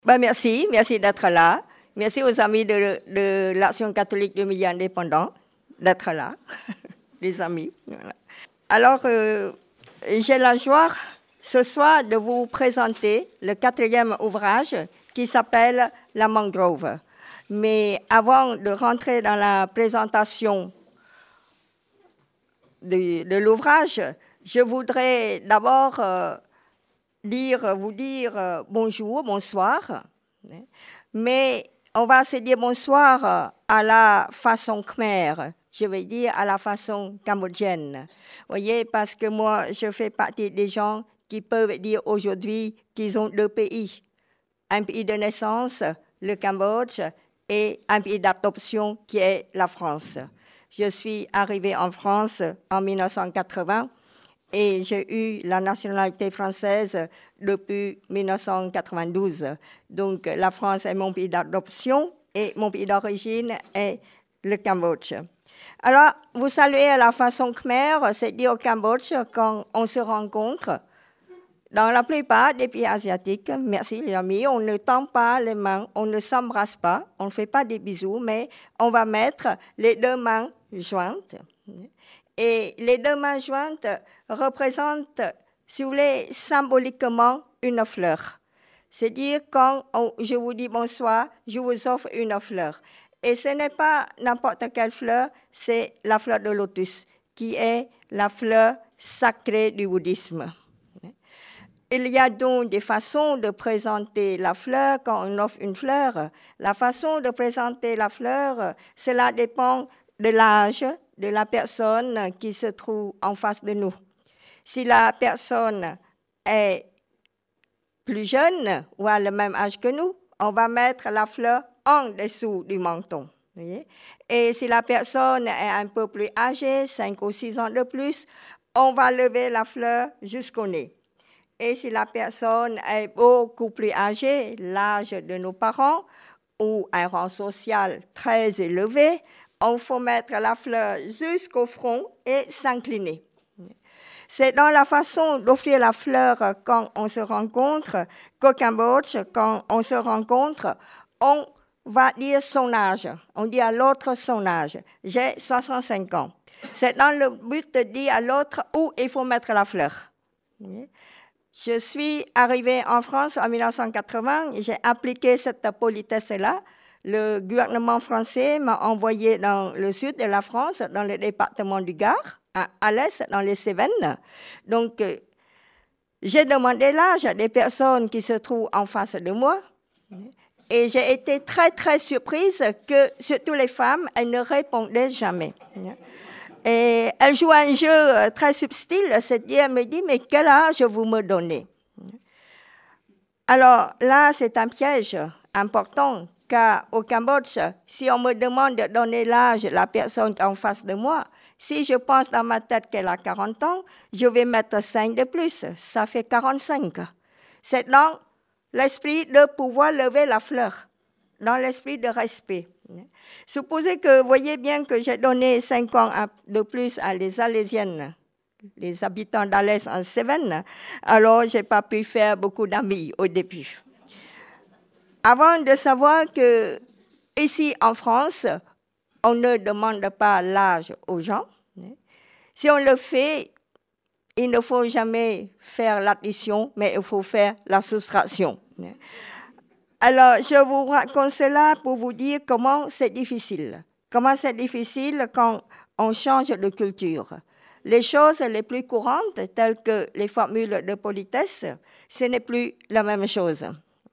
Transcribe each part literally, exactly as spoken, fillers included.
Ben, merci, merci d'être là. Merci aux amis de, de l'Action catholique du milieu indépendant d'être là, les amis. Voilà. Alors, euh, j'ai la joie ce soir de vous présenter le quatrième ouvrage qui s'appelle La mangrove. Mais avant de rentrer dans la présentation de, de l'ouvrage, je voudrais d'abord euh, dire, vous dire euh, bonjour, bonsoir. Mais on va se dire bonsoir à la façon khmer, je vais dire à la façon cambodgienne. Vous voyez, parce que moi, je fais partie des gens qui peuvent dire aujourd'hui qu'ils ont deux pays. Un pays de naissance, le Cambodge, et un pays d'adoption qui est la France. Je suis arrivée en France en mille neuf cent quatre-vingts et j'ai eu la nationalité française depuis mille neuf cent quatre-vingt-douze. Donc la France est mon pays d'adoption et mon pays d'origine est le Cambodge. Alors, vous saluez à la façon khmer, c'est dit au Cambodge quand on se rencontre. Dans la plupart des pays asiatiques, merci les amis, on ne tend pas les mains, on ne s'embrasse pas, on ne fait pas des bisous, mais on va mettre les deux mains jointes. Et les deux mains jointes représentent, si vous voulez, symboliquement une fleur. C'est-à-dire, quand on, je vous dis bonsoir, je vous offre une fleur. Et ce n'est pas n'importe quelle fleur, c'est la fleur de lotus, qui est la fleur sacrée du bouddhisme. Il y a donc des façons de présenter la fleur quand on offre une fleur. La façon de présenter la fleur, cela dépend de l'âge de la personne qui se trouve en face de nous. Si la personne est plus jeune ou a le même âge que nous, on va mettre la fleur en dessous du menton. Voyez? Et si la personne est un peu plus âgée, cinq ou six ans de plus, on va lever la fleur jusqu'au nez. Et si la personne est beaucoup plus âgée, l'âge de nos parents, ou un rang social très élevé, on faut mettre la fleur jusqu'au front et s'incliner. C'est dans la façon d'offrir la fleur quand on se rencontre qu'au Cambodge, quand on se rencontre, on va dire son âge. On dit à l'autre son âge. J'ai soixante-cinq ans. C'est dans le but de dire à l'autre où il faut mettre la fleur. Je suis arrivée en France en mille neuf cent quatre-vingts, j'ai appliqué cette politesse-là. Le gouvernement français m'a envoyé dans le sud de la France, dans le département du Gard, à, à l'est, dans les Cévennes. Donc, euh, j'ai demandé l'âge à des personnes qui se trouvent en face de moi. Et j'ai été très, très surprise que, surtout les femmes, elles ne répondaient jamais. Et elle joue un jeu très subtil, c'est-à-dire, elle me dit, mais quel âge vous me donnez? Alors là, c'est un piège important, car au Cambodge, si on me demande de donner l'âge de la personne en face de moi, si je pense dans ma tête qu'elle a quarante ans, je vais mettre cinq de plus, ça fait quarante-cinq. C'est dans l'esprit de pouvoir lever la fleur, dans l'esprit de respect. Supposez que vous voyez bien que j'ai donné cinq ans de plus à les Alésiennes, les habitants d'Alès en Cévennes, alors je n'ai pas pu faire beaucoup d'amis au début. Avant de savoir que ici en France, on ne demande pas l'âge aux gens. Si on le fait, il ne faut jamais faire l'addition, mais il faut faire la soustraction. Alors, je vous raconte cela pour vous dire comment c'est difficile. Comment c'est difficile quand on change de culture. Les choses les plus courantes, telles que les formules de politesse, ce n'est plus la même chose.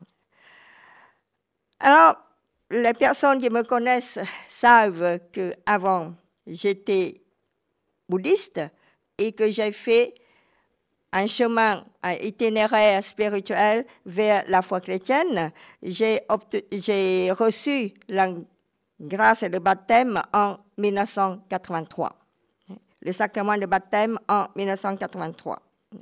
Alors, les personnes qui me connaissent savent qu'avant, j'étais bouddhiste et que j'ai fait un chemin, un itinéraire spirituel vers la foi chrétienne. J'ai, obtenu, j'ai reçu la grâce de baptême en mille neuf cent quatre-vingt-trois. Le sacrement de baptême en mille neuf cent quatre-vingt-trois.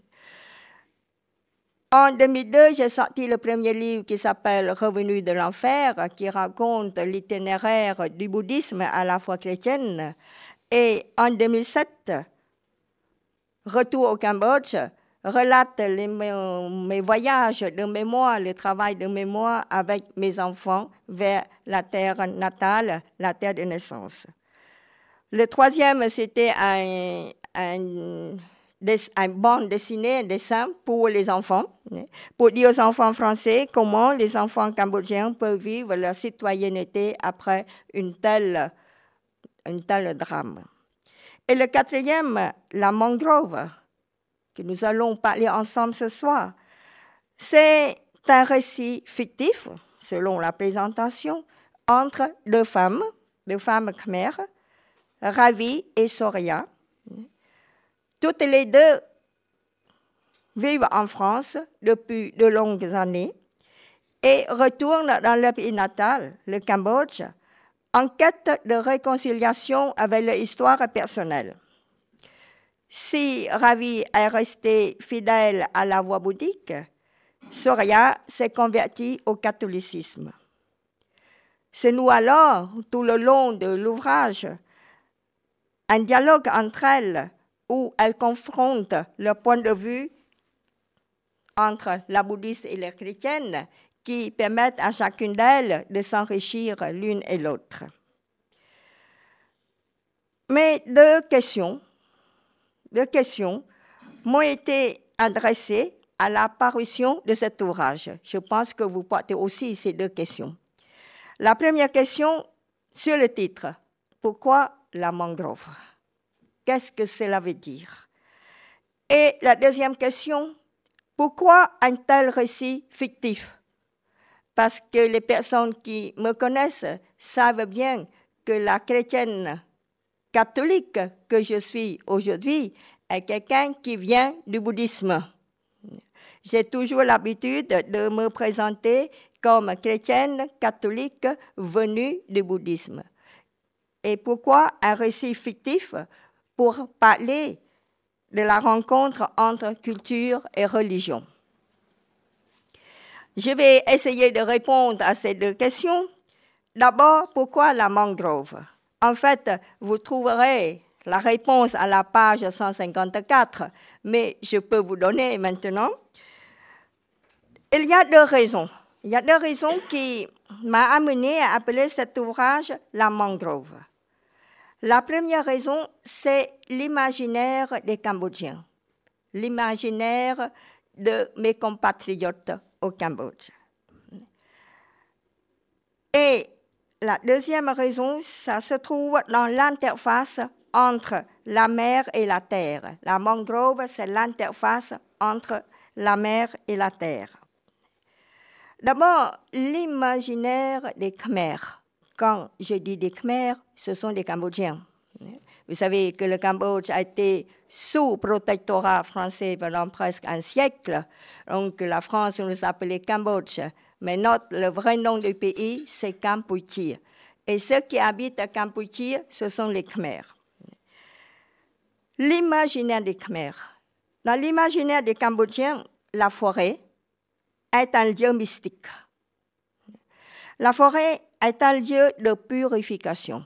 En deux mille deux, j'ai sorti le premier livre qui s'appelle « Revenu de l'enfer » qui raconte l'itinéraire du bouddhisme à la foi chrétienne. Et en deux mille sept, Retour au Cambodge relate les, mes voyages de mémoire, le travail de mémoire avec mes enfants vers la terre natale, la terre de naissance. Le troisième, c'était un, un, un bande dessinée, un dessin pour les enfants, pour dire aux enfants français comment les enfants cambodgiens peuvent vivre leur citoyenneté après une telle, une telle drame. Et le quatrième, la mangrove, que nous allons parler ensemble ce soir, c'est un récit fictif, selon la présentation, entre deux femmes, deux femmes khmères, Ravi et Soria. Toutes les deux vivent en France depuis de longues années et retournent dans leur pays natal, le Cambodge, en quête de réconciliation avec leur histoire personnelle. Si Ravi est restée fidèle à la voie bouddhique, Soria s'est convertie au catholicisme. C'est nous alors, tout le long de l'ouvrage, un dialogue entre elles où elles confrontent leur point de vue entre la bouddhiste et la chrétienne qui permettent à chacune d'elles de s'enrichir l'une et l'autre. Mais deux questions, deux questions m'ont été adressées à la parution de cet ouvrage. Je pense que vous portez aussi ces deux questions. La première question sur le titre, pourquoi la mangrove? Qu'est-ce que cela veut dire? Et la deuxième question, pourquoi un tel récit fictif? Parce que les personnes qui me connaissent savent bien que la chrétienne catholique que je suis aujourd'hui est quelqu'un qui vient du bouddhisme. J'ai toujours l'habitude de me présenter comme chrétienne catholique venue du bouddhisme. Et pourquoi un récit fictif? Pour parler de la rencontre entre culture et religion. Je vais essayer de répondre à ces deux questions. D'abord, pourquoi la mangrove? En fait, vous trouverez la réponse à la page cent cinquante-quatre, mais je peux vous donner maintenant. Il y a deux raisons. Il y a deux raisons qui m'ont amené à appeler cet ouvrage la mangrove. La première raison, c'est l'imaginaire des Cambodgiens, l'imaginaire de mes compatriotes au Cambodge. Et la deuxième raison, ça se trouve dans l'interface entre la mer et la terre. La mangrove, c'est l'interface entre la mer et la terre. D'abord, l'imaginaire des Khmers. Quand je dis des Khmers, ce sont des Cambodgiens. Vous savez que le Cambodge a été sous protectorat français pendant presque un siècle. Donc la France nous appelait Cambodge. Mais notre, le vrai nom du pays, c'est Kampuchea. Et ceux qui habitent à Kampuchea, ce sont les Khmers. L'imaginaire des Khmers. Dans l'imaginaire des Cambodgiens, la forêt est un lieu mystique. La forêt est un lieu de purification.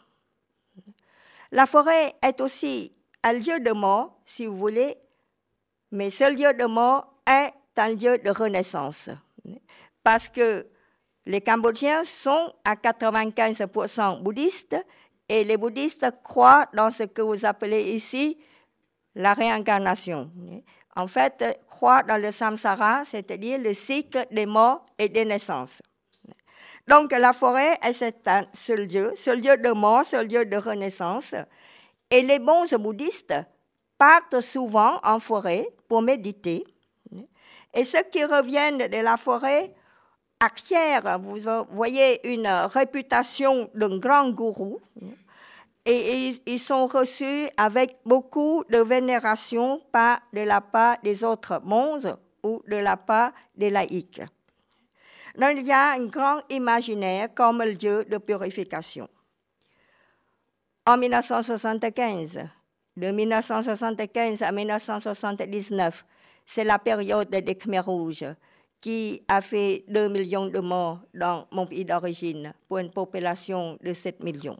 La forêt est aussi un lieu de mort, si vous voulez, mais ce lieu de mort est un lieu de renaissance. Parce que les Cambodgiens sont à quatre-vingt-quinze pour cent bouddhistes et les bouddhistes croient dans ce que vous appelez ici la réincarnation. En fait, croient dans le samsara, c'est-à-dire le cycle des morts et des naissances. Donc la forêt est ce lieu, ce lieu de mort, ce lieu de renaissance. Et les bons bouddhistes partent souvent en forêt pour méditer. Et ceux qui reviennent de la forêt acquièrent, vous voyez, une réputation d'un grand gourou. Et ils sont reçus avec beaucoup de vénération par de la part des autres monges ou de la part des laïcs. Donc, il y a un grand imaginaire comme lieu de purification. En mille neuf cent soixante-quinze, de mille neuf cent soixante-quinze à mille neuf cent soixante-dix-neuf, c'est la période des Khmers rouges qui a fait deux millions de morts dans mon pays d'origine pour une population de sept millions.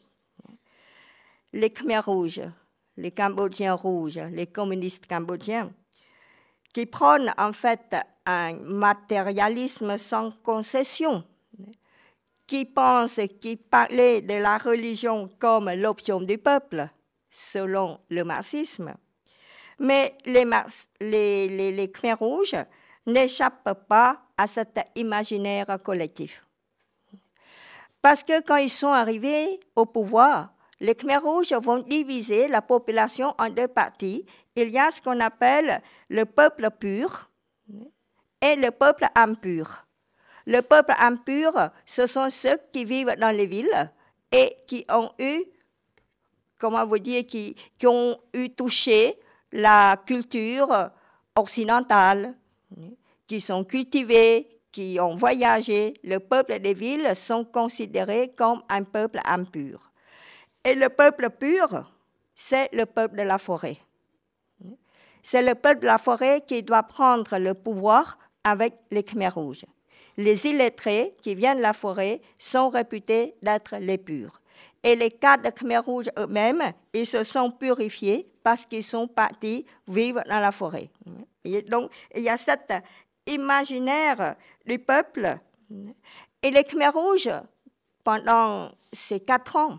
Les Khmers rouges, les Cambodgiens rouges, les communistes cambodgiens, qui prône en fait un matérialisme sans concession, qui pense, qui parlait de la religion comme l'option du peuple, selon le marxisme. Mais les, les, les, les Khmers rouges n'échappent pas à cet imaginaire collectif. Parce que quand ils sont arrivés au pouvoir, les Khmers rouges vont diviser la population en deux parties. Il y a ce qu'on appelle le peuple pur et le peuple impur. Le peuple impur, ce sont ceux qui vivent dans les villes et qui ont eu, comment vous dire, qui, qui ont eu touché la culture occidentale, qui sont cultivés, qui ont voyagé. Le peuple des villes sont considérés comme un peuple impur. Et le peuple pur, c'est le peuple de la forêt. C'est le peuple de la forêt qui doit prendre le pouvoir avec les Khmers rouges. Les illettrés qui viennent de la forêt sont réputés d'être les purs. Et les cadres Khmers rouges eux-mêmes, ils se sont purifiés parce qu'ils sont partis vivre dans la forêt. Et donc, il y a cet imaginaire du peuple. Et les Khmers rouges, pendant ces quatre ans,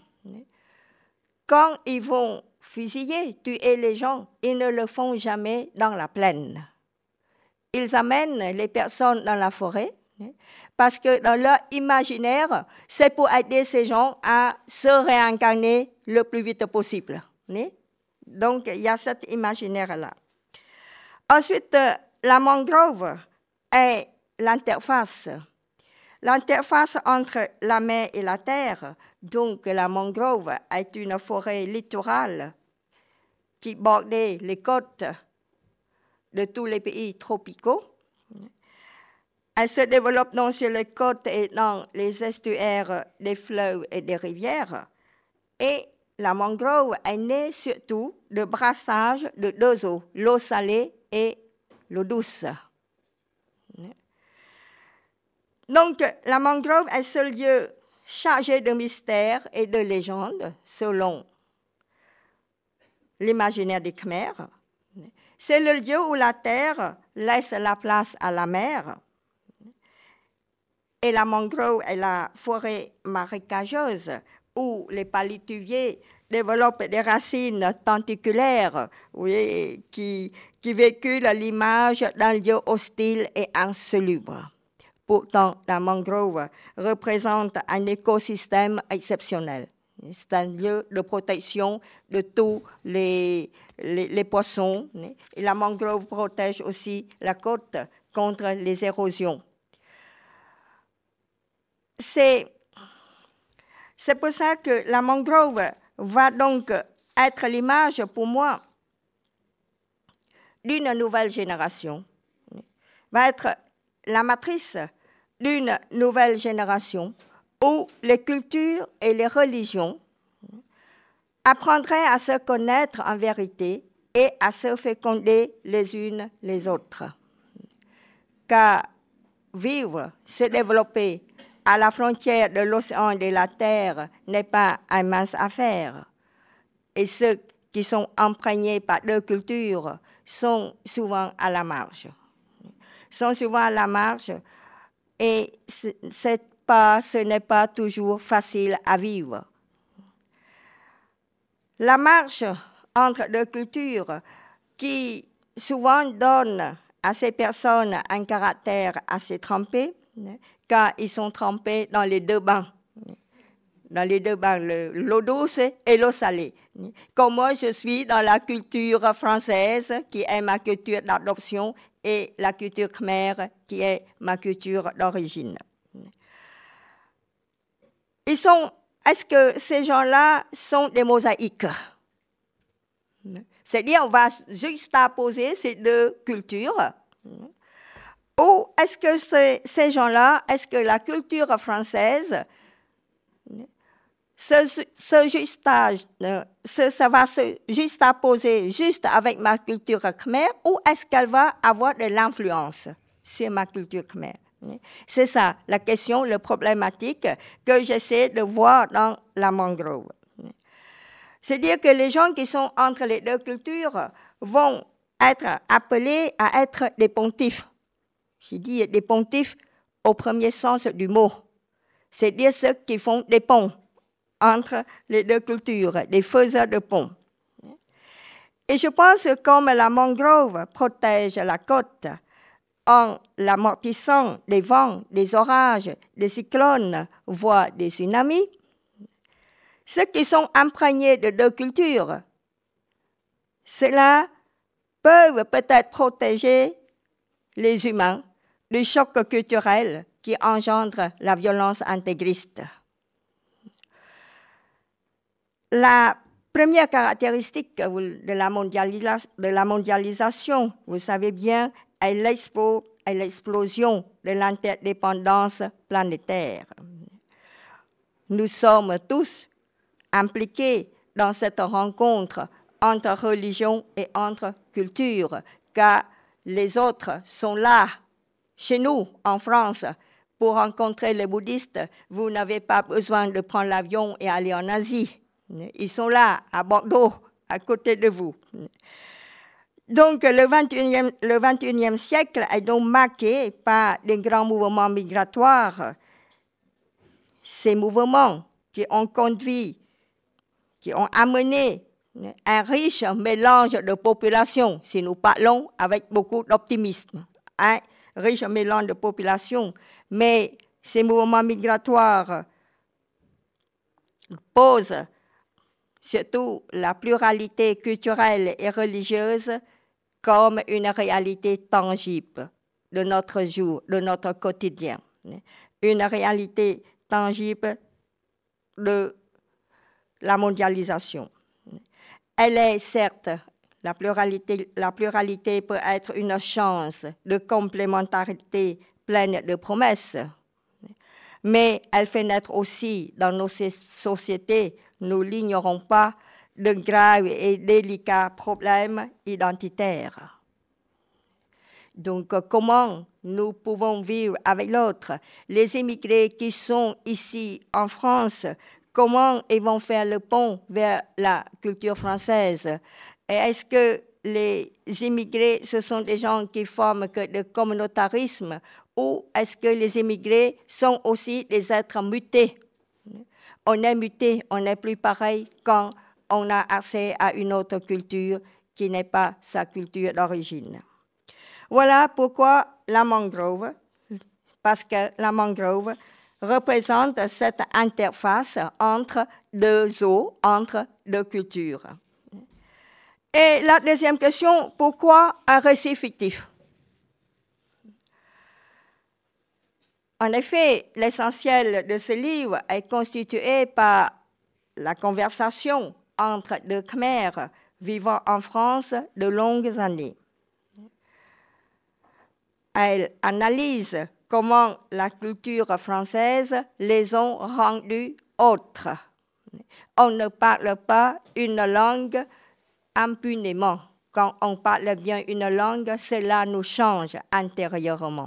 quand ils vont fusiller, tuer les gens, ils ne le font jamais dans la plaine. Ils amènent les personnes dans la forêt parce que dans leur imaginaire, c'est pour aider ces gens à se réincarner le plus vite possible. Donc, il y a cet imaginaire-là. Ensuite, la mangrove est l'interface. L'interface entre la mer et la terre. Donc, la mangrove est une forêt littorale qui bordait les côtes de tous les pays tropicaux. Elle se développe donc sur les côtes et dans les estuaires des fleuves et des rivières. Et la mangrove est née surtout de brassage de deux eaux, l'eau salée et l'eau douce. Donc, la mangrove est ce lieu chargé de mystères et de légendes, selon l'imaginaire des Khmers. C'est le lieu où la terre laisse la place à la mer. Et la mangrove est la forêt marécageuse où les palétuviers développent des racines tenticulaires, oui, qui, qui véhiculent l'image d'un lieu hostile et insalubre. Pourtant, la mangrove représente un écosystème exceptionnel. C'est un lieu de protection de tous les, les, les poissons. Et la mangrove protège aussi la côte contre les érosions. C'est, c'est pour ça que la mangrove va donc être l'image pour moi d'une nouvelle génération, va être la matrice d'une nouvelle génération où les cultures et les religions apprendraient à se connaître en vérité et à se féconder les unes les autres. Car vivre, se développer à la frontière de l'océan et de la terre n'est pas une mince affaire. Et ceux qui sont imprégnés par deux cultures sont souvent à la marge. Sont souvent à la marge et c'est pas, ce n'est pas toujours facile à vivre. La marche entre deux cultures qui souvent donne à ces personnes un caractère assez trempé, car ils sont trempés dans les deux bains, dans les deux bains, le, l'eau douce et l'eau salée. Comme moi, je suis dans la culture française, qui est ma culture d'adoption, et la culture khmère, qui est ma culture d'origine. Ils sont, est-ce que ces gens-là sont des mosaïques? C'est-à-dire, on va juxtaposer ces deux cultures. Ou est-ce que ces, ces gens-là, est-ce que la culture française se, se justage, se, ça va se juxtaposer juste avec ma culture khmer, ou est-ce qu'elle va avoir de l'influence sur ma culture khmer? C'est ça la question, la problématique que j'essaie de voir dans la mangrove. C'est-à-dire que les gens qui sont entre les deux cultures vont être appelés à être des pontifes. J'ai dit des pontifes au premier sens du mot. C'est-à-dire ceux qui font des ponts entre les deux cultures, des faiseurs de ponts. Et je pense que comme la mangrove protège la côte en l'amortissant des vents, des orages, des cyclones, voire des tsunamis, ceux qui sont imprégnés de deux cultures, cela peut peut-être protéger les humains du choc culturel qui engendre la violence intégriste. La première caractéristique de la, mondialisa- de la mondialisation, vous savez bien, est l'expo- est l'explosion de l'interdépendance planétaire. Nous sommes tous impliqués dans cette rencontre entre religion et entre culture, car les autres sont là, chez nous, en France. Pour rencontrer les bouddhistes, vous n'avez pas besoin de prendre l'avion et aller en Asie. Ils sont là, à Bordeaux, à côté de vous. Donc, le vingt et unième, le vingt et unième siècle est donc marqué par des grands mouvements migratoires. Ces mouvements qui ont conduit, qui ont amené un riche mélange de populations, si nous parlons avec beaucoup d'optimisme, un riche mélange de populations, mais ces mouvements migratoires posent surtout la pluralité culturelle et religieuse comme une réalité tangible de notre jour, de notre quotidien. Une réalité tangible de la mondialisation. Elle est certes, la pluralité, la pluralité peut être une chance de complémentarité pleine de promesses, mais elle fait naître aussi dans nos sociétés, nous l'ignorons pas, de graves et délicats problèmes identitaires. Donc, comment nous pouvons vivre avec l'autre? Les immigrés qui sont ici en France, comment ils vont faire le pont vers la culture française? Et est-ce que les immigrés, ce sont des gens qui forment que le communautarisme, ou est-ce que les immigrés sont aussi des êtres mutés? On est muté, on n'est plus pareil quand on a accès à une autre culture qui n'est pas sa culture d'origine. Voilà pourquoi la mangrove, parce que la mangrove représente cette interface entre deux eaux, entre deux cultures. Et la deuxième question, pourquoi un récit fictif? En effet, l'essentiel de ce livre est constitué par la conversation entre deux Khmers vivant en France de longues années. Elle analyse comment la culture française les a rendus autres. On ne parle pas une langue impunément. Quand on parle bien une langue, cela nous change intérieurement.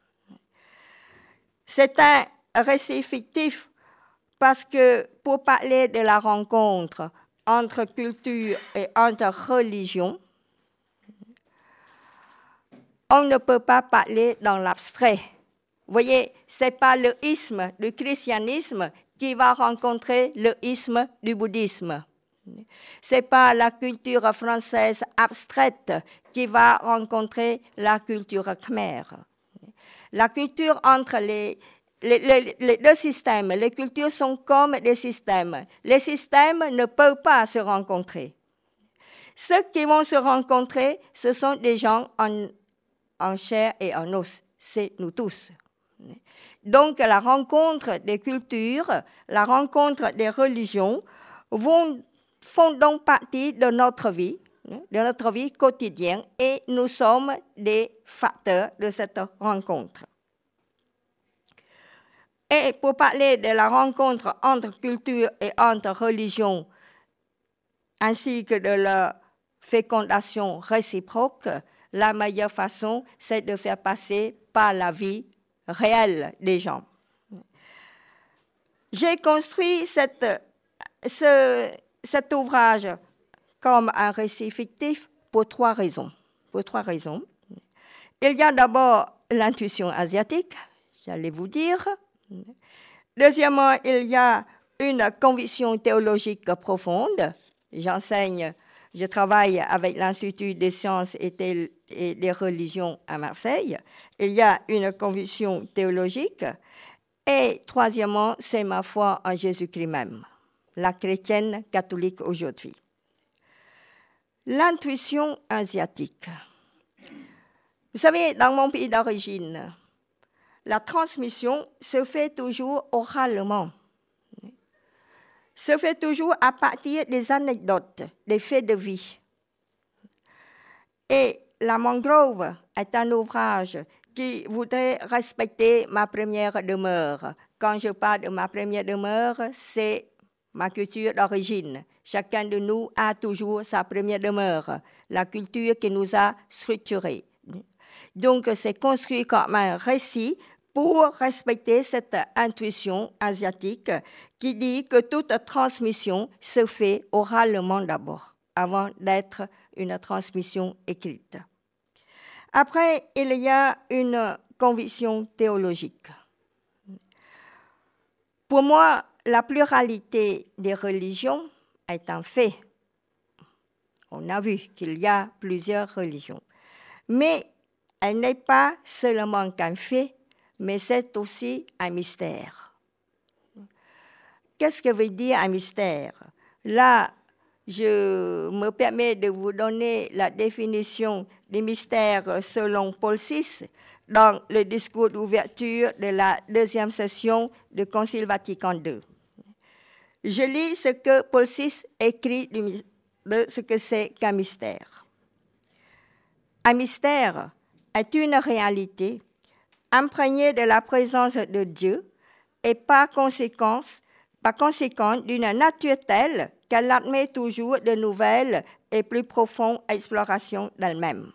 C'est un récit fictif parce que pour parler de la rencontre entre culture et entre religion, on ne peut pas parler dans l'abstrait. Vous voyez, ce n'est pas le isme du christianisme qui va rencontrer le isme du bouddhisme. Ce n'est pas la culture française abstraite qui va rencontrer la culture khmère. La culture entre les, les, les, les deux systèmes, les cultures sont comme des systèmes. Les systèmes ne peuvent pas se rencontrer. Ceux qui vont se rencontrer, ce sont des gens en, en chair et en os. C'est nous tous. Donc la rencontre des cultures, la rencontre des religions vont, font donc partie de notre vie, de notre vie quotidienne, et nous sommes des facteurs de cette rencontre. Et pour parler de la rencontre entre culture et entre religions, ainsi que de leur fécondation réciproque, la meilleure façon, c'est de faire passer par la vie réelle des gens. J'ai construit cette, ce, cet ouvrage comme un récit fictif pour trois raisons. pour trois raisons. Il y a d'abord l'intuition asiatique, j'allais vous dire. Deuxièmement, il y a une conviction théologique profonde. J'enseigne, je travaille avec l'Institut des sciences et des religions à Marseille. Il y a une conviction théologique. Et troisièmement, c'est ma foi en Jésus-Christ même, la chrétienne catholique aujourd'hui. L'intuition asiatique. Vous savez, dans mon pays d'origine, la transmission se fait toujours oralement, se fait toujours à partir des anecdotes, des faits de vie. Et La Mangrove est un ouvrage qui voudrait respecter ma première demeure. Quand je parle de ma première demeure, c'est ma culture d'origine. Chacun de nous a toujours sa première demeure, la culture qui nous a structurés. Donc, c'est construit comme un récit pour respecter cette intuition asiatique qui dit que toute transmission se fait oralement d'abord, avant d'être une transmission écrite. Après, il y a une conviction théologique. Pour moi, la pluralité des religions est un fait. On a vu qu'il y a plusieurs religions. Mais elle n'est pas seulement qu'un fait, mais c'est aussi un mystère. Qu'est-ce que veut dire un mystère? Là, je me permets de vous donner la définition du mystère selon Paul six dans le discours d'ouverture de la deuxième session du Concile Vatican deux. Je lis ce que Paul six écrit de ce que c'est qu'un mystère. Un mystère est une réalité imprégnée de la présence de Dieu et par conséquent, par conséquent d'une nature telle qu'elle admet toujours de nouvelles et plus profondes explorations d'elle-même.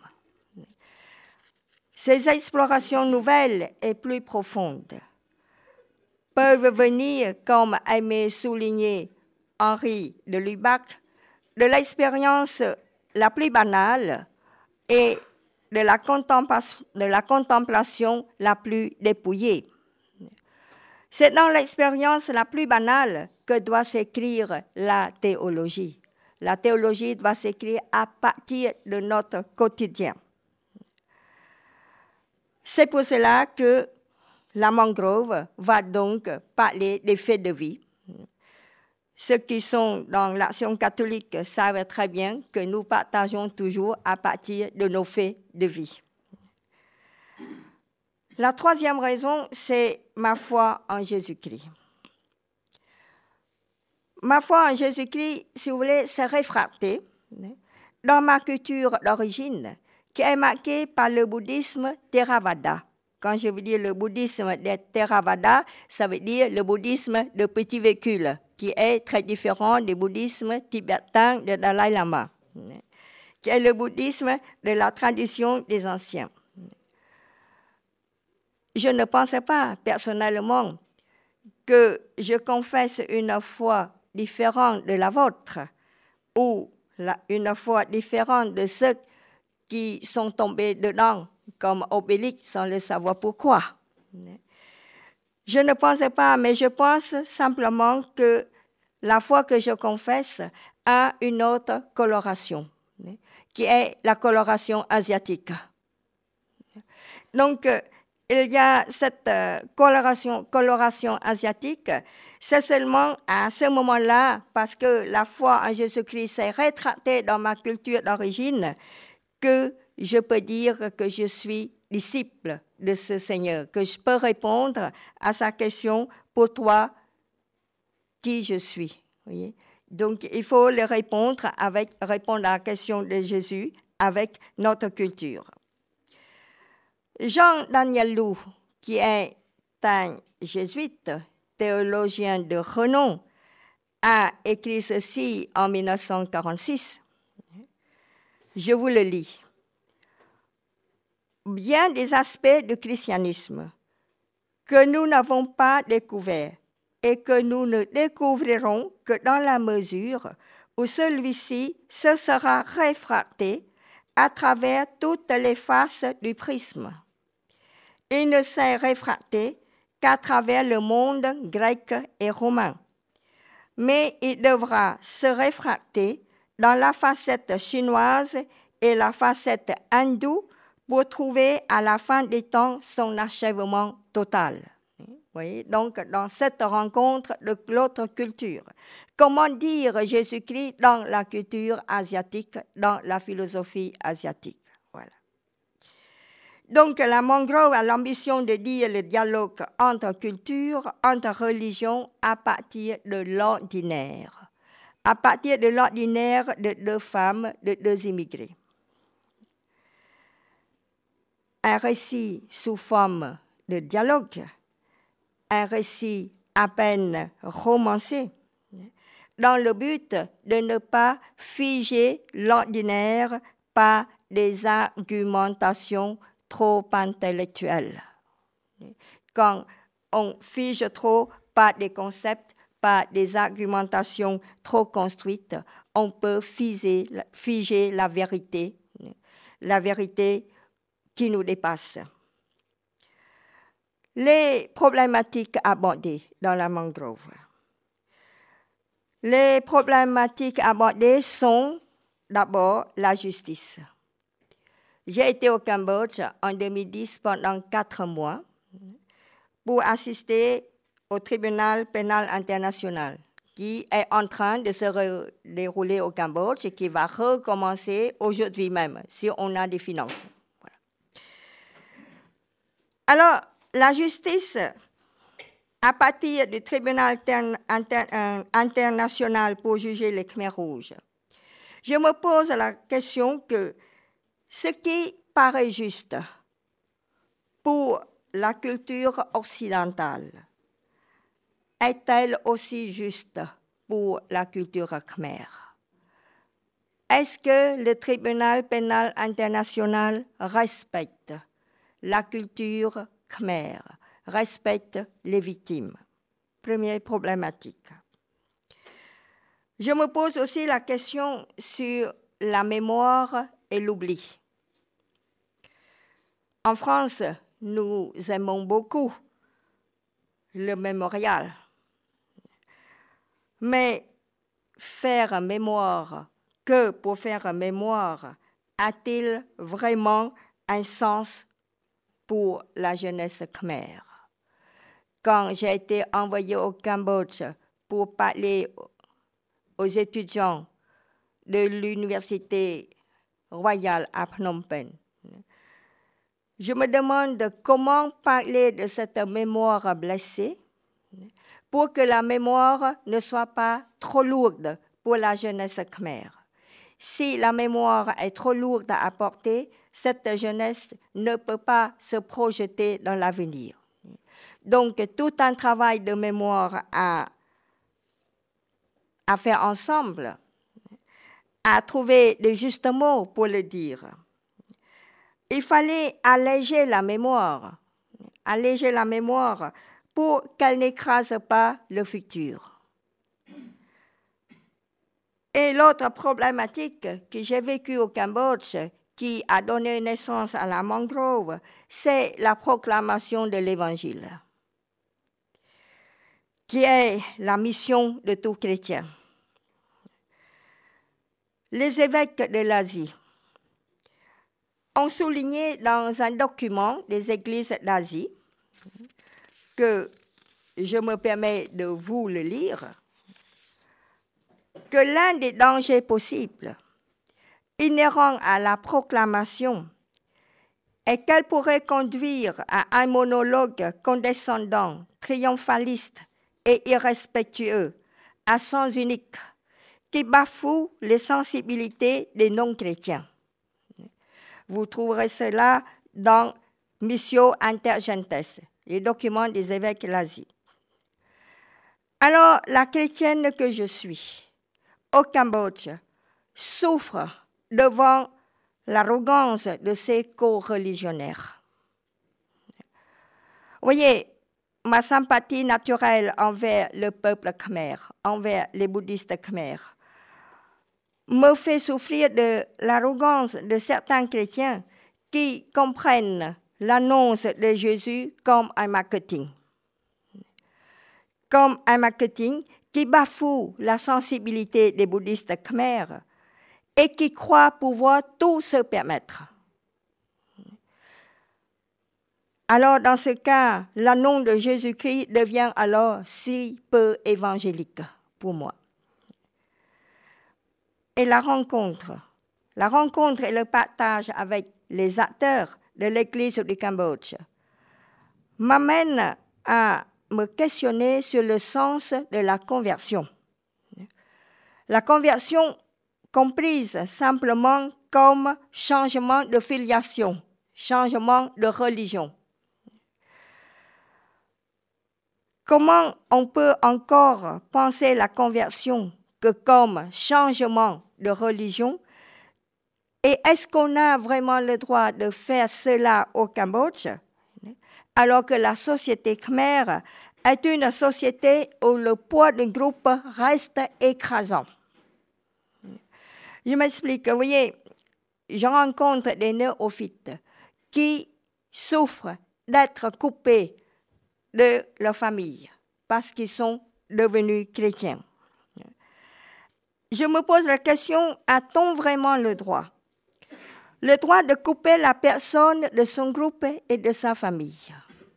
Ces explorations nouvelles et plus profondes peuvent venir, comme aimait souligner Henri de Lubac, de l'expérience la plus banale et de la contemplation, de la contemplation la plus dépouillée. C'est dans l'expérience la plus banale que doit s'écrire la théologie. La théologie doit s'écrire à partir de notre quotidien. C'est pour cela que la Mangrove va donc parler des faits de vie. Ceux qui sont dans l'Action catholique savent très bien que nous partageons toujours à partir de nos faits de vie. La troisième raison, c'est ma foi en Jésus-Christ. Ma foi en Jésus-Christ, si vous voulez, c'est réfracté dans ma culture d'origine, qui est marquée par le bouddhisme Theravada. Quand je veux dire le bouddhisme de Theravada, ça veut dire le bouddhisme de petit véhicule, qui est très différent du bouddhisme tibétain de Dalai Lama, qui est le bouddhisme de la tradition des anciens. Je ne pensais pas personnellement que je confesse une foi différente de la vôtre ou la, une foi différente de ceux qui sont tombés dedans comme Obélix sans le savoir pourquoi. Je ne pensais pas, mais je pense simplement que la foi que je confesse a une autre coloration, qui est la coloration asiatique. Donc, il y a cette coloration, coloration asiatique, c'est seulement à ce moment-là, parce que la foi en Jésus-Christ s'est rétractée dans ma culture d'origine, que je peux dire que je suis disciple de ce Seigneur, que je peux répondre à sa question « Pour toi, qui je suis ?» Voyez? Donc, il faut le répondre, avec, répondre à la question de Jésus avec notre culture. Jean Daniel Lou, qui est un jésuite, théologien de renom, a écrit ceci en mille neuf cent quarante-six. Je vous le lis. Bien des aspects du christianisme que nous n'avons pas découverts et que nous ne découvrirons que dans la mesure où celui-ci se sera réfracté à travers toutes les faces du prisme. Il ne s'est réfracté qu'à travers le monde grec et romain. Mais il devra se réfracter dans la facette chinoise et la facette hindoue pour trouver à la fin des temps son achèvement total. Vous voyez, donc dans cette rencontre de l'autre culture. Comment dire Jésus-Christ dans la culture asiatique, dans la philosophie asiatique? Voilà. Donc la mangrove a l'ambition de dire le dialogue entre cultures, entre religions à partir de l'ordinaire. À partir de l'ordinaire de deux femmes, de deux immigrés. Un récit sous forme de dialogue, un récit à peine romancé, dans le but de ne pas figer l'ordinaire par des argumentations trop intellectuelles. Quand on fige trop par des concepts, par des argumentations trop construites, on peut figer, figer la vérité, la vérité qui nous dépasse. Les problématiques abordées dans la mangrove. Les problématiques abordées sont d'abord la justice. J'ai été au Cambodge en deux mille dix pendant quatre mois pour assister au tribunal pénal international qui est en train de se dérouler au Cambodge et qui va recommencer aujourd'hui même, si on a des finances. Voilà. Alors, la justice, à partir du tribunal inter- inter- international pour juger les Khmers rouges, je me pose la question que ce qui paraît juste pour la culture occidentale est-elle aussi juste pour la culture khmer? Est-ce que le tribunal pénal international respecte la culture khmer, respecte les victimes? Première problématique. Je me pose aussi la question sur la mémoire et l'oubli. En France, nous aimons beaucoup le mémorial. Mais faire mémoire que pour faire mémoire, a-t-il vraiment un sens pour la jeunesse khmer? Quand j'ai été envoyée au Cambodge pour parler aux étudiants de l'université royale à Phnom Penh, je me demande comment parler de cette mémoire blessée pour que la mémoire ne soit pas trop lourde pour la jeunesse khmer. Si la mémoire est trop lourde à porter, cette jeunesse ne peut pas se projeter dans l'avenir. Donc, tout un travail de mémoire à, à faire ensemble, à trouver les justes mots pour le dire. Il fallait alléger la mémoire, alléger la mémoire pour qu'elle n'écrase pas le futur. Et l'autre problématique que j'ai vécue au Cambodge, qui a donné naissance à la mangrove, c'est la proclamation de l'Évangile, qui est la mission de tout chrétien. Les évêques de l'Asie ont souligné dans un document des églises d'Asie, que je me permets de vous le lire, que l'un des dangers possibles inhérents à la proclamation est qu'elle pourrait conduire à un monologue condescendant, triomphaliste et irrespectueux, à sens unique, qui bafoue les sensibilités des non-chrétiens. Vous trouverez cela dans Missio Inter Gentes, les documents des évêques de l'Asie. Alors, la chrétienne que je suis, au Cambodge, souffre devant l'arrogance de ses co-religionnaires. Vous voyez, ma sympathie naturelle envers le peuple khmer, envers les bouddhistes khmers, me fait souffrir de l'arrogance de certains chrétiens qui comprennent l'annonce de Jésus comme un marketing. Comme un marketing qui bafoue la sensibilité des bouddhistes khmers et qui croient pouvoir tout se permettre. Alors, dans ce cas, l'annonce de Jésus-Christ devient alors si peu évangélique pour moi. Et la rencontre, la rencontre et le partage avec les acteurs de l'Église du Cambodge m'amènent à me questionner sur le sens de la conversion. La conversion comprise simplement comme changement de filiation, changement de religion. Comment on peut encore penser la conversion que comme changement de religion? Et est-ce qu'on a vraiment le droit de faire cela au Cambodge, alors que la société khmère est une société où le poids d'un groupe reste écrasant? Je m'explique. Vous voyez, je rencontre des néophytes qui souffrent d'être coupés de leur famille parce qu'ils sont devenus chrétiens. Je me pose la question, a-t-on vraiment le droit? Le droit de couper la personne de son groupe et de sa famille.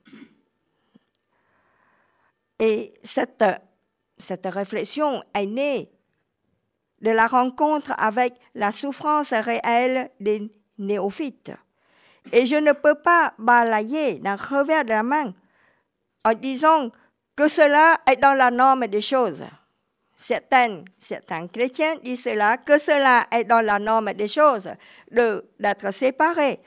Et cette, cette réflexion est née de la rencontre avec la souffrance réelle des néophytes. Et je ne peux pas balayer d'un revers de la main en disant que cela est dans la norme des choses. Certains, certains chrétiens disent cela, que cela est dans la norme des choses, de, d'être séparés,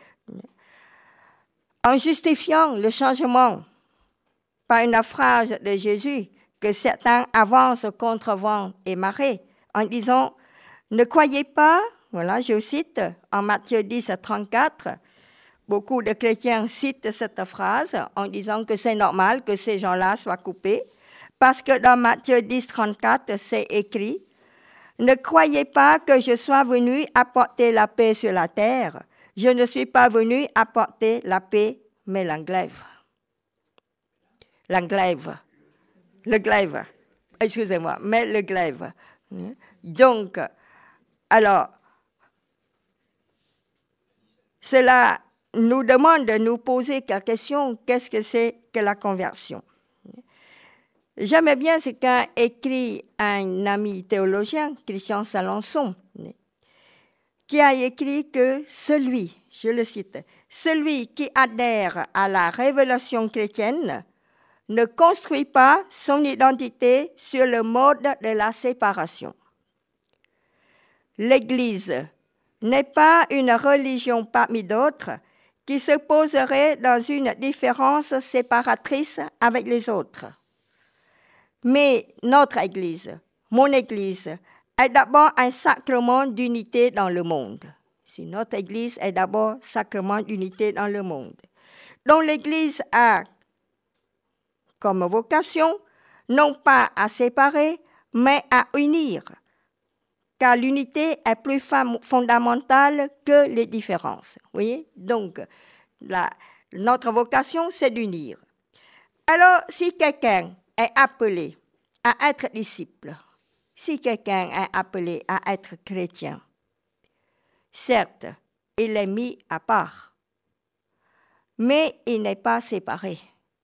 en justifiant le changement par une phrase de Jésus que certains avancent contre vent et marée, en disant « Ne croyez pas », voilà, je cite, en Matthieu dix, trente-quatre, beaucoup de chrétiens citent cette phrase en disant que c'est normal que ces gens-là soient coupés, parce que dans Matthieu dix, trente-quatre, c'est écrit « Ne croyez pas que je sois venu apporter la paix sur la terre. Je ne suis pas venu apporter la paix, mais la glaive. » La glaive. Le glaive. Excusez-moi, mais le glaive. Donc, alors, cela nous demande de nous poser la question, qu'est-ce que c'est que la conversion? J'aime bien ce qu'a écrit un ami théologien, Christian Salençon, qui a écrit que celui, je le cite, celui qui adhère à la révélation chrétienne ne construit pas son identité sur le mode de la séparation. L'Église n'est pas une religion parmi d'autres qui se poserait dans une différence séparatrice avec les autres. Mais notre Église, mon Église, est d'abord un sacrement d'unité dans le monde. Si notre Église est d'abord sacrement d'unité dans le monde. Donc l'Église a comme vocation non pas à séparer, mais à unir, car l'unité est plus fondamentale que les différences. Vous voyez? Donc, la, notre vocation, c'est d'unir. Alors, si quelqu'un est appelé à être disciple, si quelqu'un est appelé à être chrétien, certes, il est mis à part, mais il n'est pas séparé.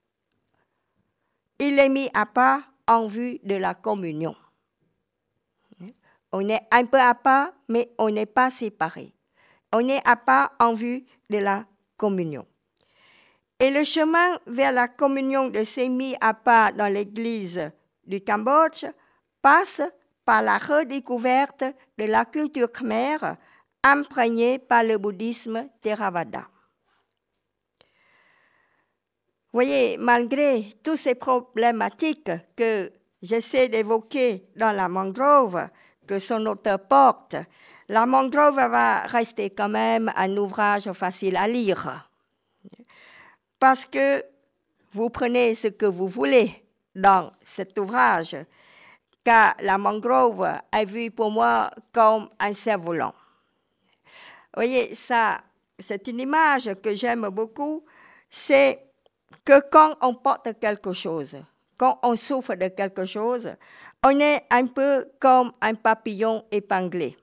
Il est mis à part en vue de la communion. On est un peu à part, mais on n'est pas séparé. On est à part en vue de la communion. Et le chemin vers la communion de ces mis à part dans l'Église du Cambodge passe par la redécouverte de la culture khmère imprégnée par le bouddhisme Theravada. Vous voyez, malgré toutes ces problématiques que j'essaie d'évoquer dans la mangrove, que son auteur porte, la mangrove va rester quand même un ouvrage facile à lire. Parce que vous prenez ce que vous voulez dans cet ouvrage, car la mangrove est vue pour moi comme un cerf-volant. Vous voyez, ça, c'est une image que j'aime beaucoup, c'est que quand on porte quelque chose, quand on souffre de quelque chose, on est un peu comme un papillon épinglé.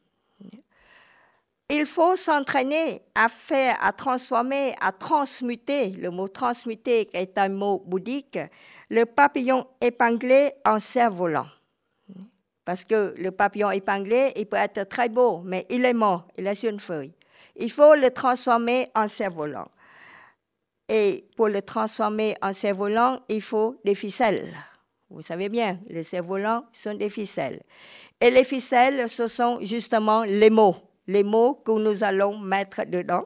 Il faut s'entraîner à faire, à transformer, à transmuter, le mot transmuter est un mot bouddhique, le papillon épinglé en cerf-volant. Parce que le papillon épinglé, il peut être très beau, mais il est mort, il est sur une feuille. Il faut le transformer en cerf-volant. Et pour le transformer en cerf-volant, il faut des ficelles. Vous savez bien, les cerfs-volants sont des ficelles. Et les ficelles, ce sont justement les mots, les mots que nous allons mettre dedans.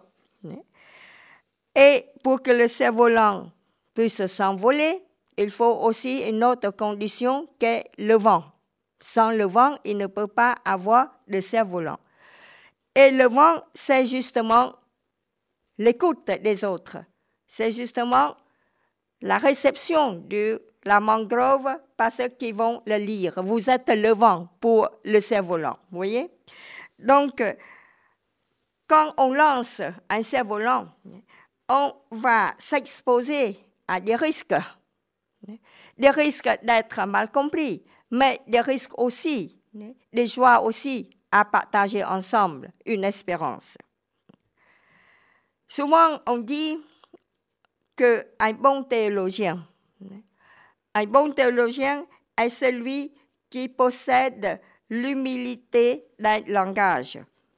Et pour que le cerf-volant puisse s'envoler, il faut aussi une autre condition qu'est le vent. Sans le vent, il ne peut pas avoir de cerf-volant. Et le vent, c'est justement l'écoute des autres. C'est justement la réception de la mangrove par ceux qui vont le lire. Vous êtes le vent pour le cerf-volant, vous voyez? Donc, quand on lance un cerf-volant, on va s'exposer à des risques. Des risques d'être mal compris, mais des risques aussi, des joies aussi à partager ensemble, une espérance. Souvent, on dit qu'un bon théologien, un bon théologien est celui qui possède l'humilité d'un langage.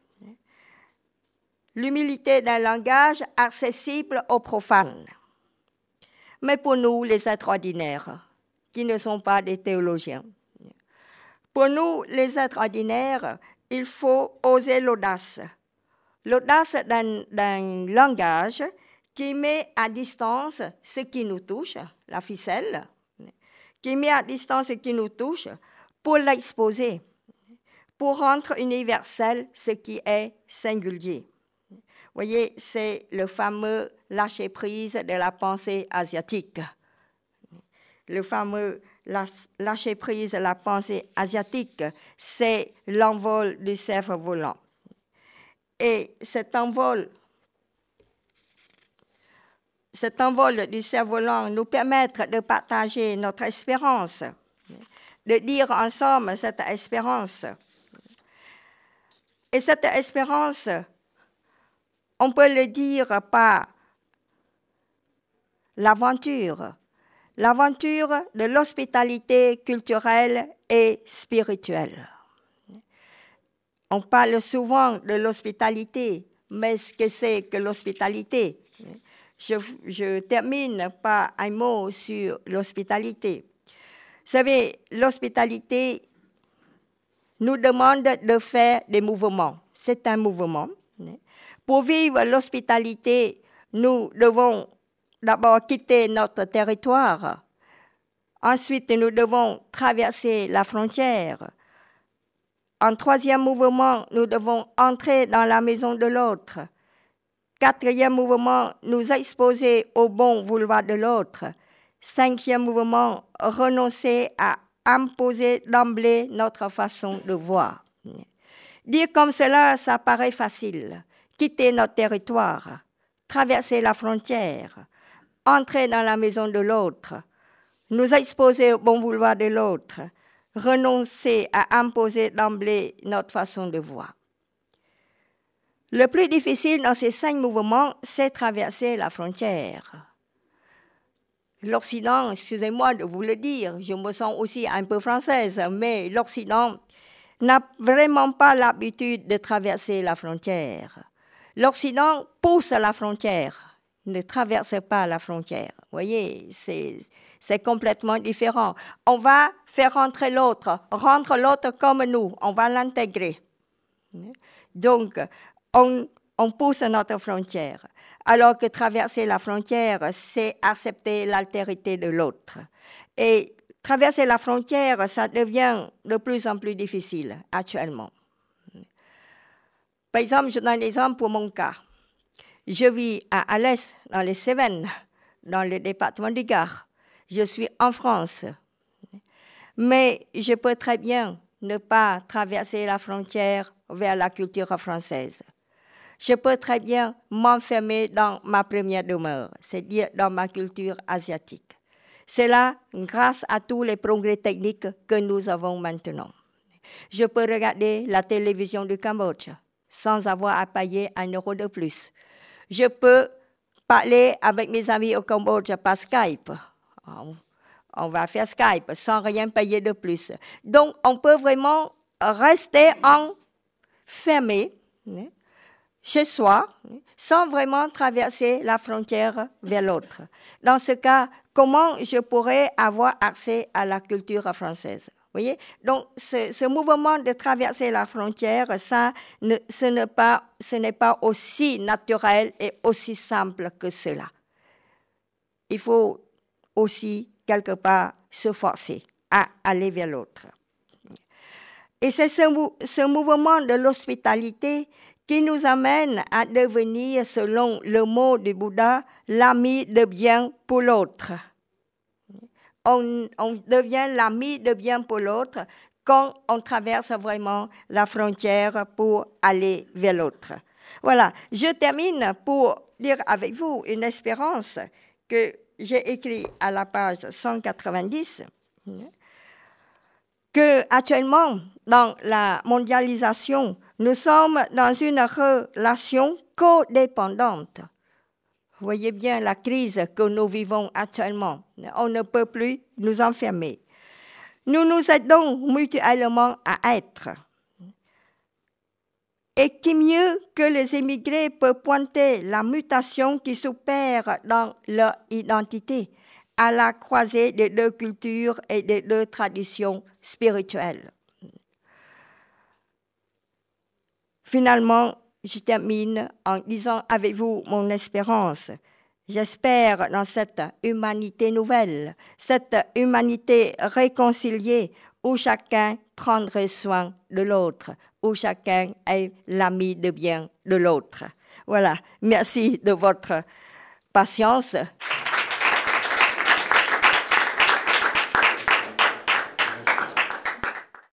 L'humilité d'un langage accessible aux profanes. Mais pour nous, les êtres ordinaires, qui ne sont pas des théologiens, pour nous, les êtres ordinaires, il faut oser l'audace. L'audace d'un, d'un langage qui met à distance ce qui nous touche, la ficelle, qui met à distance ce qui nous touche pour l'exposer, pour rendre universel ce qui est singulier. Vous voyez, c'est le fameux lâcher-prise de la pensée asiatique. Le fameux lâcher-prise de la pensée asiatique, c'est l'envol du cerf-volant. Et cet envol, cet envol du cerf-volant nous permet de partager notre espérance, de dire ensemble cette espérance. Et cette espérance, on peut le dire par l'aventure, l'aventure de l'hospitalité culturelle et spirituelle. On parle souvent de l'hospitalité, mais ce que c'est que l'hospitalité? Je, je termine par un mot sur l'hospitalité. Vous savez, l'hospitalité nous demande de faire des mouvements. C'est un mouvement. Pour vivre l'hospitalité, nous devons d'abord quitter notre territoire. Ensuite, nous devons traverser la frontière. En troisième mouvement, nous devons entrer dans la maison de l'autre. Quatrième mouvement, nous exposer au bon vouloir de l'autre. Cinquième mouvement, renoncer à imposer d'emblée notre façon de voir. Dire comme cela, ça paraît facile. Quitter notre territoire, traverser la frontière, entrer dans la maison de l'autre, nous exposer au bon vouloir de l'autre, renoncer à imposer d'emblée notre façon de voir. Le plus difficile dans ces cinq mouvements, c'est traverser la frontière. L'Occident, excusez-moi de vous le dire, je me sens aussi un peu française, mais l'Occident n'a vraiment pas l'habitude de traverser la frontière. L'Occident pousse la frontière, ne traverse pas la frontière. Vous voyez, c'est, c'est complètement différent. On va faire rentrer l'autre, rendre l'autre comme nous, on va l'intégrer. Donc, on, on pousse notre frontière. Alors que traverser la frontière, c'est accepter l'altérité de l'autre. Et traverser la frontière, ça devient de plus en plus difficile actuellement. Par exemple, je donne l'exemple pour mon cas. Je vis à Alès, dans les Cévennes, dans le département du Gard. Je suis en France. mais je peux très bien ne pas traverser la frontière vers la culture française. Je peux très bien m'enfermer dans ma première demeure, c'est-à-dire dans ma culture asiatique. C'est là grâce à tous les progrès techniques que nous avons maintenant. Je peux regarder la télévision du Cambodge sans avoir à payer un euro de plus. Je peux parler avec mes amis au Cambodge par Skype. On va faire Skype sans rien payer de plus. Donc, on peut vraiment rester enfermé chez soi sans vraiment traverser la frontière vers l'autre. Dans ce cas, comment je pourrais avoir accès à la culture française? Vous voyez? Donc, ce, ce mouvement de traverser la frontière, ça, ne, ce n'est pas, ce n'est pas aussi naturel et aussi simple que cela. Il faut aussi, quelque part, se forcer à aller vers l'autre. Et c'est ce, ce mouvement de l'hospitalité qui nous amène à devenir, selon le mot du Bouddha, l'ami de bien pour l'autre. On, on devient l'ami de bien pour l'autre quand on traverse vraiment la frontière pour aller vers l'autre. Voilà, je termine pour dire avec vous une espérance que j'ai écrite à la page cent quatre-vingt-dix, que actuellement, dans la mondialisation, nous sommes dans une relation codépendante. Vous voyez bien la crise que nous vivons actuellement. On ne peut plus nous enfermer. Nous nous aidons mutuellement à être. Et qui mieux que les émigrés peut pointer la mutation qui s'opère dans leur identité à la croisée des deux cultures et des deux traditions spirituelles. Finalement, je termine en disant avec vous mon espérance. J'espère dans cette humanité nouvelle, cette humanité réconciliée où chacun prendrait soin de l'autre, où chacun est l'ami de bien de l'autre. Voilà, merci de votre patience.